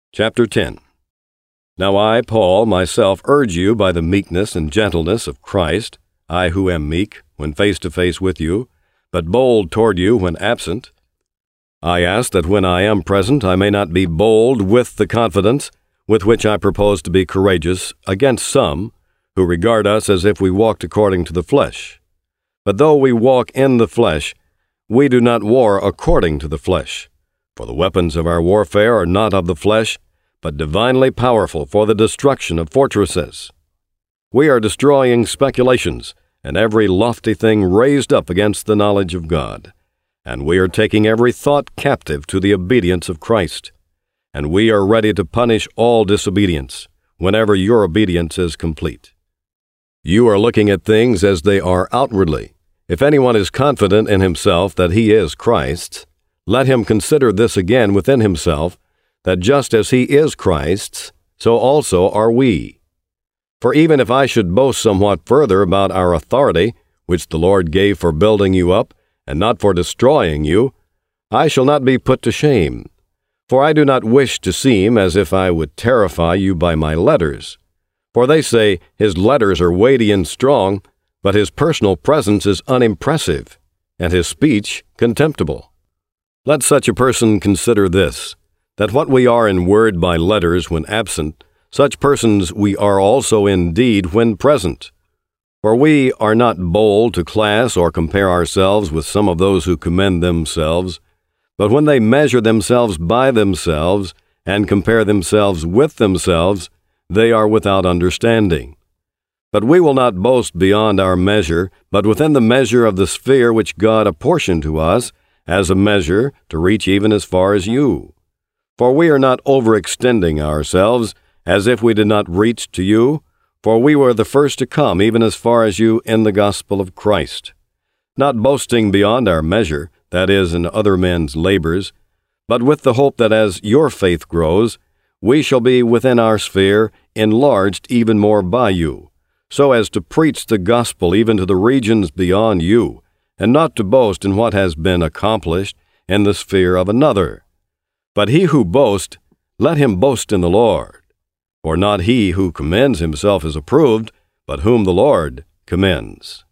Chapter 10. Now I, Paul, myself urge you by the meekness and gentleness of Christ, I who am meek, when face to face with you, but bold toward you when absent. I ask that when I am present I may not be bold with the confidence with which I propose to be courageous against some, who regard us as if we walked according to the flesh. But though we walk in the flesh, we do not war according to the flesh. For the weapons of our warfare are not of the flesh, but divinely powerful for the destruction of fortresses. We are destroying speculations and every lofty thing raised up against the knowledge of God. And we are taking every thought captive to the obedience of Christ. And we are ready to punish all disobedience, whenever your obedience is complete. You are looking at things as they are outwardly. If anyone is confident in himself that he is Christ's, let him consider this again within himself, that just as he is Christ's, so also are we. For even if I should boast somewhat further about our authority, which the Lord gave for building you up, and not for destroying you, I shall not be put to shame. For I do not wish to seem as if I would terrify you by my letters. For they say, his letters are weighty and strong, but his personal presence is unimpressive, and his speech contemptible. Let such a person consider this, that what we are in word by letters when absent, such persons we are also in deed when present. For we are not bold to class or compare ourselves with some of those who commend themselves, but when they measure themselves by themselves and compare themselves with themselves, they are without understanding. But we will not boast beyond our measure, but within the measure of the sphere which God apportioned to us, as a measure to reach even as far as you. For we are not overextending ourselves, as if we did not reach to you, for we were the first to come even as far as you in the gospel of Christ. Not boasting beyond our measure, that is, in other men's labors, but with the hope that as your faith grows, we shall be within our sphere enlarged even more by you, so as to preach the gospel even to the regions beyond you, and not to boast in what has been accomplished in the sphere of another. But he who boasts, let him boast in the Lord. For not he who commends himself is approved, but whom the Lord commends.